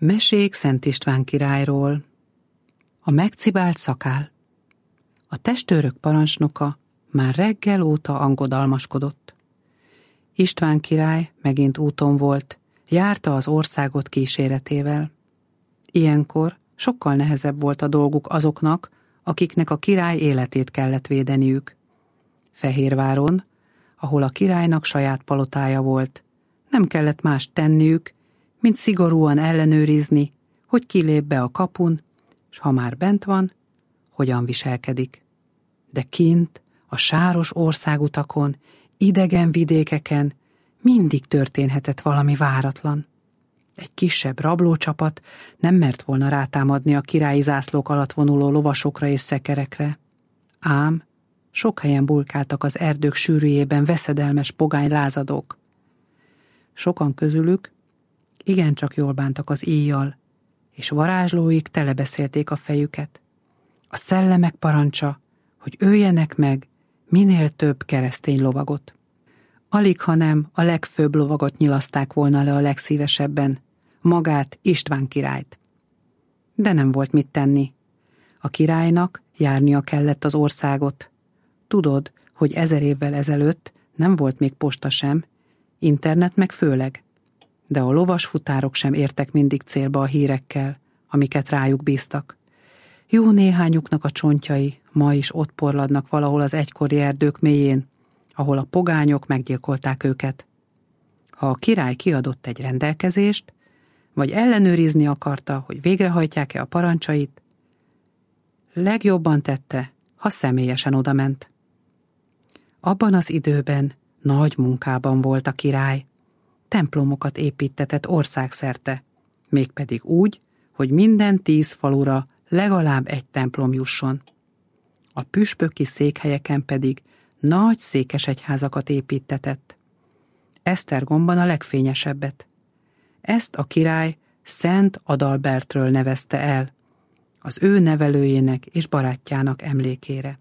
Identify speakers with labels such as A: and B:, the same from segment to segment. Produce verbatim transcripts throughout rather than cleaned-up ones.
A: Mesék Szent István királyról. A megcibált szakál. A testőrök parancsnoka már reggel óta angodalmaskodott. István király megint úton volt, járta az országot kíséretével. Ilyenkor sokkal nehezebb volt a dolguk azoknak, akiknek a király életét kellett védeniük. Fehérváron, ahol a királynak saját palotája volt, nem kellett más tenniük, mint szigorúan ellenőrizni, hogy kilép be a kapun, s ha már bent van, hogyan viselkedik. De kint, a sáros országutakon, idegen vidékeken mindig történhetett valami váratlan. Egy kisebb rablócsapat nem mert volna rátámadni a királyi zászlók alatt vonuló lovasokra és szekerekre. Ám sok helyen bulkáltak az erdők sűrűjében veszedelmes pogány lázadók. Sokan közülük igencsak jól bántak az íjjal, és varázslóik telebeszélték a fejüket. A szellemek parancsa, hogy öljenek meg minél több keresztény lovagot. Alig, hanem a legfőbb lovagot nyilaszták volna le a legszívesebben, magát, István királyt. De nem volt mit tenni. A királynak járnia kellett az országot. Tudod, hogy ezer évvel ezelőtt nem volt még posta sem, internet meg főleg, de a lovasfutárok sem értek mindig célba a hírekkel, amiket rájuk bíztak. Jó néhányuknak a csontjai ma is ott porladnak valahol az egykori erdők mélyén, ahol a pogányok meggyilkolták őket. Ha a király kiadott egy rendelkezést, vagy ellenőrizni akarta, hogy végrehajtják-e a parancsait, legjobban tette, ha személyesen odament. Abban az időben nagy munkában volt a király. Templomokat építtetett országszerte, mégpedig úgy, hogy minden tíz falura legalább egy templom jusson. A püspöki székhelyeken pedig nagy székesegyházakat építtetett. Esztergomban a legfényesebbet. Ezt a király Szent Adalbertről nevezte el, az ő nevelőjének és barátjának emlékére.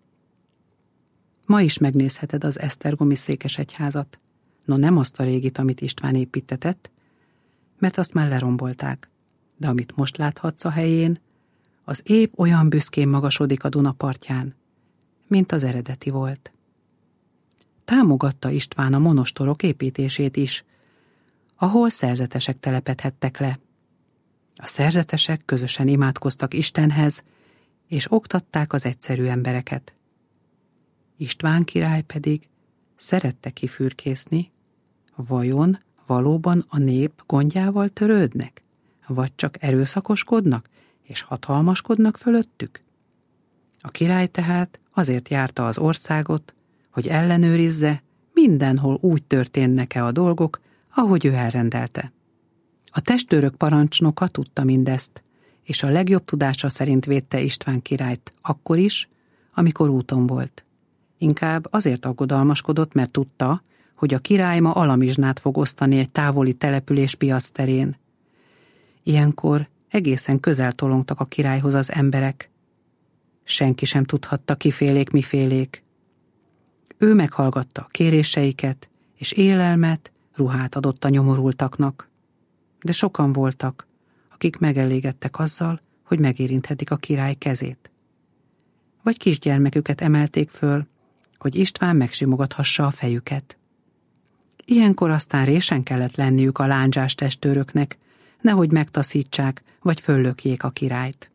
A: Ma is megnézheted az esztergomi székesegyházat, no nem azt a régit, amit István építtetett, mert azt már lerombolták, de amit most láthatsz a helyén, az épp olyan büszkén magasodik a Duna partján, mint az eredeti volt. Támogatta István a monostorok építését is, ahol szerzetesek telepedhettek le. A szerzetesek közösen imádkoztak Istenhez, és oktatták az egyszerű embereket. István király pedig szerette kifürkészni, vajon valóban a nép gondjával törődnek, vagy csak erőszakoskodnak és hatalmaskodnak fölöttük? A király tehát azért járta az országot, hogy ellenőrizze, mindenhol úgy történnek-e a dolgok, ahogy ő elrendelte. A testőrök parancsnoka tudta mindezt, és a legjobb tudása szerint védte István királyt akkor is, amikor úton volt. Inkább azért aggodalmaskodott, mert tudta, hogy a király ma alamizsnát fog osztani egy távoli település piac terén. Ilyenkor egészen közel tolongtak a királyhoz az emberek. Senki sem tudhatta, kifélék, mifélék. Ő meghallgatta a kéréseiket, és élelmet, ruhát adott a nyomorultaknak. De sokan voltak, akik megelégedtek azzal, hogy megérinthetik a király kezét. Vagy kisgyermeküket emelték föl, hogy István megsimogathassa a fejüket. Ilyenkor aztán résen kellett lenniük a lándzsás testőröknek, nehogy megtaszítsák, vagy föllökjék a királyt.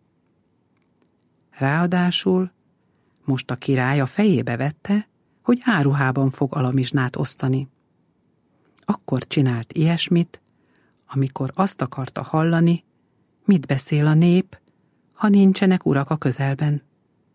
A: Ráadásul most a király a fejébe vette, hogy áruhában fog alamizsnát osztani. Akkor csinált ilyesmit, amikor azt akarta hallani, mit beszél a nép, ha nincsenek urak a közelben.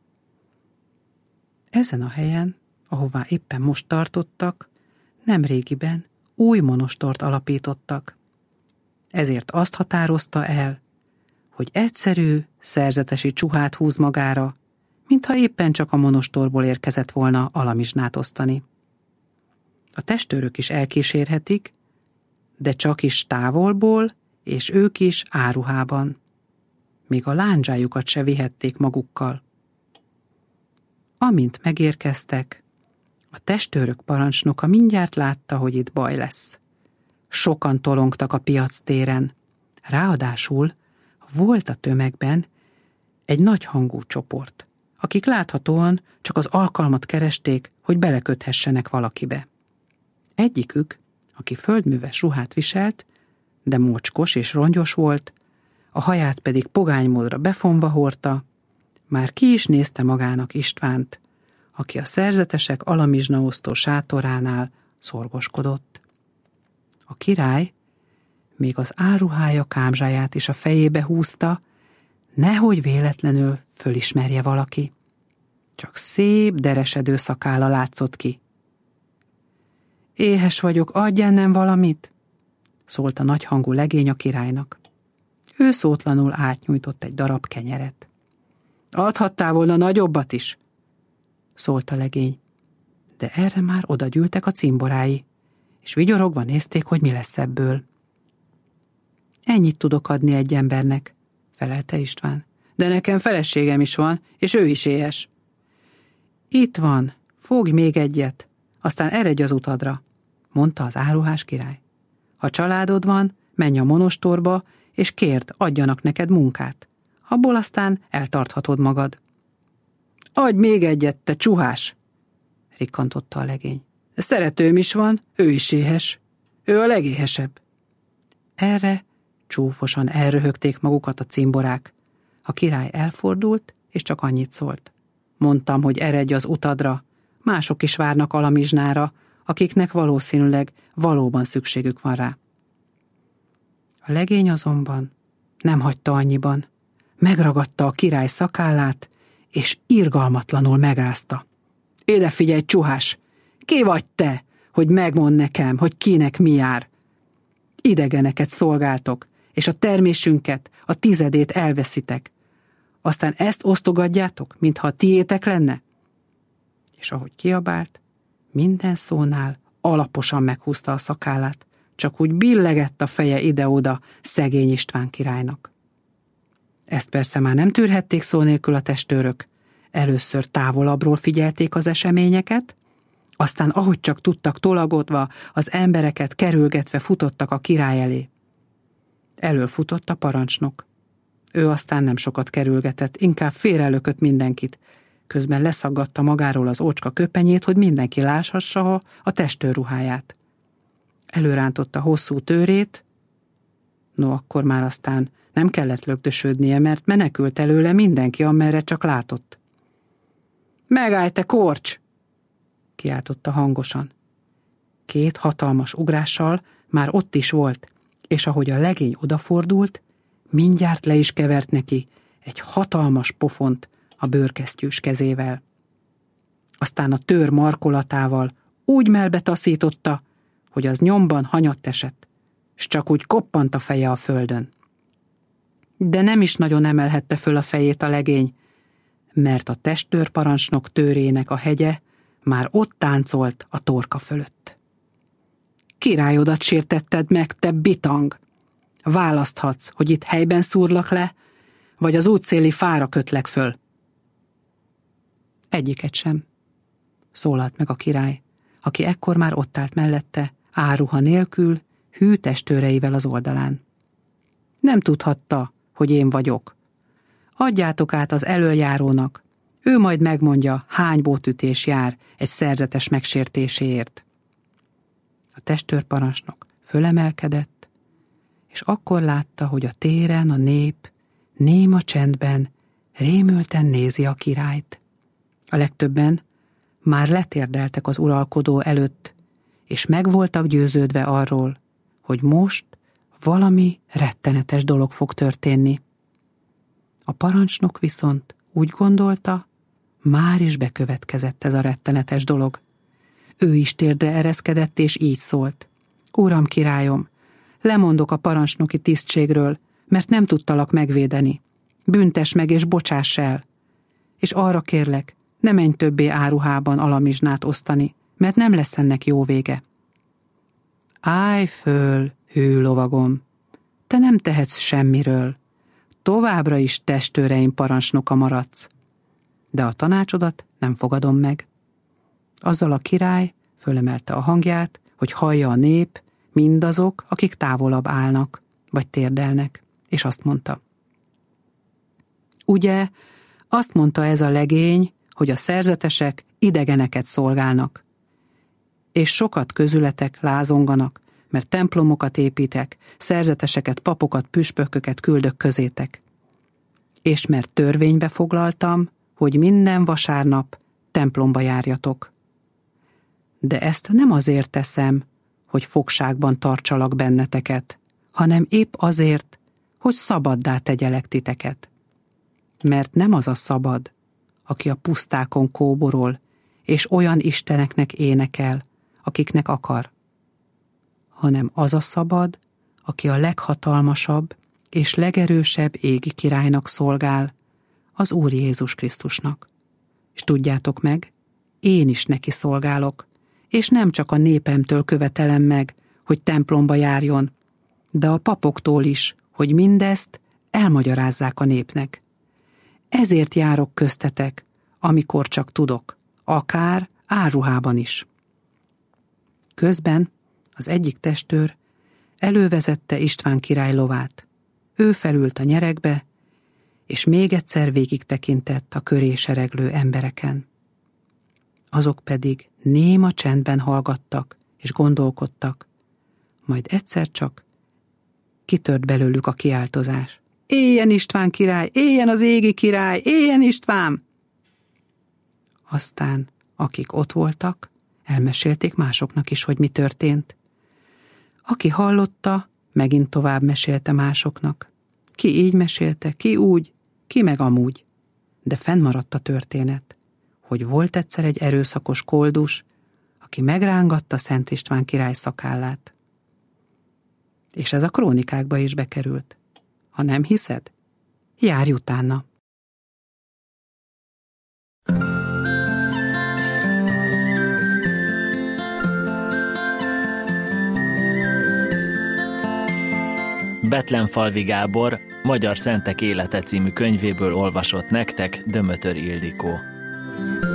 A: Ezen a helyen, ahová éppen most tartottak, nemrégiben új monostort alapítottak. Ezért azt határozta el, hogy egyszerű, szerzetesi csuhát húz magára, mintha éppen csak a monostorból érkezett volna alamizsnát osztani. A testőrök is elkísérhetik, de csak is távolból, és ők is áruhában. Még a lándzsájukat se vihették magukkal. Amint megérkeztek, a testőrök parancsnoka mindjárt látta, hogy itt baj lesz. Sokan tolongtak a piac téren. Ráadásul volt a tömegben egy nagy hangú csoport, akik láthatóan csak az alkalmat keresték, hogy beleköthessenek valakibe. Egyikük, aki földműves ruhát viselt, de mocskos és rongyos volt, a haját pedig pogánymódra befonva hordta, már ki is nézte magának Istvánt, aki a szerzetesek alamizsnaosztó sátoránál szorgoskodott. A király még az álruhája kámzsáját is a fejébe húzta, nehogy véletlenül fölismerje valaki. Csak szép, deresedő szakálla látszott ki. Éhes vagyok, adj ennem valamit, szólt a nagyhangú legény a királynak. Ő szótlanul átnyújtott egy darab kenyeret. Adhattál volna nagyobbat is, szólt a legény, de erre már oda gyűltek a cimborái, és vigyorogva nézték, hogy mi lesz ebből. Ennyit tudok adni egy embernek, felelte István. De nekem feleségem is van, és ő is éhes. Itt van, fogj még egyet, aztán eredj az utadra, mondta az áruhás király. Ha családod van, menj a monostorba, és kérd, adjanak neked munkát. Abból aztán eltarthatod magad. Adj még egyet, te csuhás, rikkantotta a legény. Szeretőm is van, ő is éhes. Ő a legéhesebb. Erre csúfosan elröhögték magukat a cimborák. A király elfordult, és csak annyit szólt. Mondtam, hogy eredj az utadra, mások is várnak alamizsnára, akiknek valószínűleg valóban szükségük van rá. A legény azonban nem hagyta annyiban. Megragadta a király szakállát, és irgalmatlanul megrázta. Ide figyelj, csuhás! Ki vagy te, hogy megmondd nekem, hogy kinek mi jár? Idegeneket szolgáltok, és a termésünket, a tizedét elveszitek. Aztán ezt osztogatjátok, mintha a tiétek lenne? És ahogy kiabált, minden szónál alaposan meghúzta a szakállát, csak úgy billegett a feje ide-oda szegény István királynak. Ezt persze már nem tűrhették szó nélkül a testőrök. Először távolabbról figyelték az eseményeket, aztán ahogy csak tudtak tolagodva, az embereket kerülgetve futottak a király elé. Elölfutott a parancsnok. Ő aztán nem sokat kerülgetett, inkább félrelökött mindenkit. Közben leszaggatta magáról az ócska köpenyét, hogy mindenki láshassa a testőrruháját. Előrántotta hosszú tőrét, no akkor már aztán nem kellett lögdösödnie, mert menekült előle mindenki, amerre csak látott. Megállj, te korcs! Kiáltotta hangosan. Két hatalmas ugrással már ott is volt, és ahogy a legény odafordult, mindjárt le is kevert neki egy hatalmas pofont a bőrkesztyűs kezével. Aztán a tőr markolatával úgy melbe taszította, hogy az nyomban hanyatt esett, s csak úgy koppant a feje a földön. De nem is nagyon emelhette föl a fejét a legény, mert a testőrparancsnok tőrének a hegye már ott táncolt a torka fölött. Királyodat sértetted meg, te bitang! Választhatsz, hogy itt helyben szúrlak le, vagy az útszéli fára kötlek föl. Egyiket sem, szólalt meg a király, aki ekkor már ott állt mellette, áruha nélkül, hű testőreivel az oldalán. Nem tudhatta, hogy én vagyok. Adjátok át az elöljárónak, ő majd megmondja, hány bótütés jár egy szerzetes megsértéséért. A testőrparancsnok fölemelkedett, és akkor látta, hogy a téren a nép néma csendben, rémülten nézi a királyt. A legtöbben már letérdeltek az uralkodó előtt, és meg voltak győződve arról, hogy most valami rettenetes dolog fog történni. A parancsnok viszont úgy gondolta, már is bekövetkezett ez a rettenetes dolog. Ő is térdre ereszkedett, és így szólt. Uram, királyom, lemondok a parancsnoki tisztségről, mert nem tudtalak megvédeni. Büntess meg és bocsáss el. És arra kérlek, ne menj többé áruhában alamizsnát osztani, mert nem lesz ennek jó vége. Állj föl, hű lovagom, te nem tehetsz semmiről. Továbbra is testőreim parancsnoka maradsz. De a tanácsodat nem fogadom meg. Azzal a király fölemelte a hangját, hogy hallja a nép, mindazok, akik távolabb állnak. vagy térdelnek, és azt mondta: ugye, azt mondta ez a legény, hogy a szerzetesek idegeneket szolgálnak, és sokat közületek lázonganak, mert templomokat építek, szerzeteseket, papokat, püspököket küldök közétek. És mert törvénybe foglaltam, hogy minden vasárnap templomba járjatok. De ezt nem azért teszem, hogy fogságban tartsalak benneteket, hanem épp azért, hogy szabaddá tegyelek titeket. Mert nem az a szabad, aki a pusztákon kóborol, és olyan isteneknek énekel, akiknek akar, hanem az a szabad, aki a leghatalmasabb és legerősebb égi királynak szolgál, az Úr Jézus Krisztusnak. És tudjátok meg, én is neki szolgálok, és nem csak a népemtől követelem meg, hogy templomba járjon, de a papoktól is, hogy mindezt elmagyarázzák a népnek. Ezért járok köztetek, amikor csak tudok, akár álruhában is. Közben az egyik testőr elővezette István király lovát. Ő felült a nyeregbe, és még egyszer végig tekintett a köré sereglő embereken. Azok pedig néma csendben hallgattak és gondolkodtak, majd egyszer csak kitört belőlük a kiáltozás. Éljen István király, éljen az égi király, éljen István! Aztán, akik ott voltak, elmesélték másoknak is, hogy mi történt. Aki hallotta, megint tovább mesélte másoknak. Ki így mesélte, ki úgy, ki meg amúgy. De fennmaradt a történet, hogy volt egyszer egy erőszakos koldus, aki megrángatta Szent István király szakállát. És ez a krónikákba is bekerült. Ha nem hiszed, járj utána.
B: Bethlenfalvi Gábor Magyar Szentek élete című könyvéből olvasott nektek Dömötör Ildikó.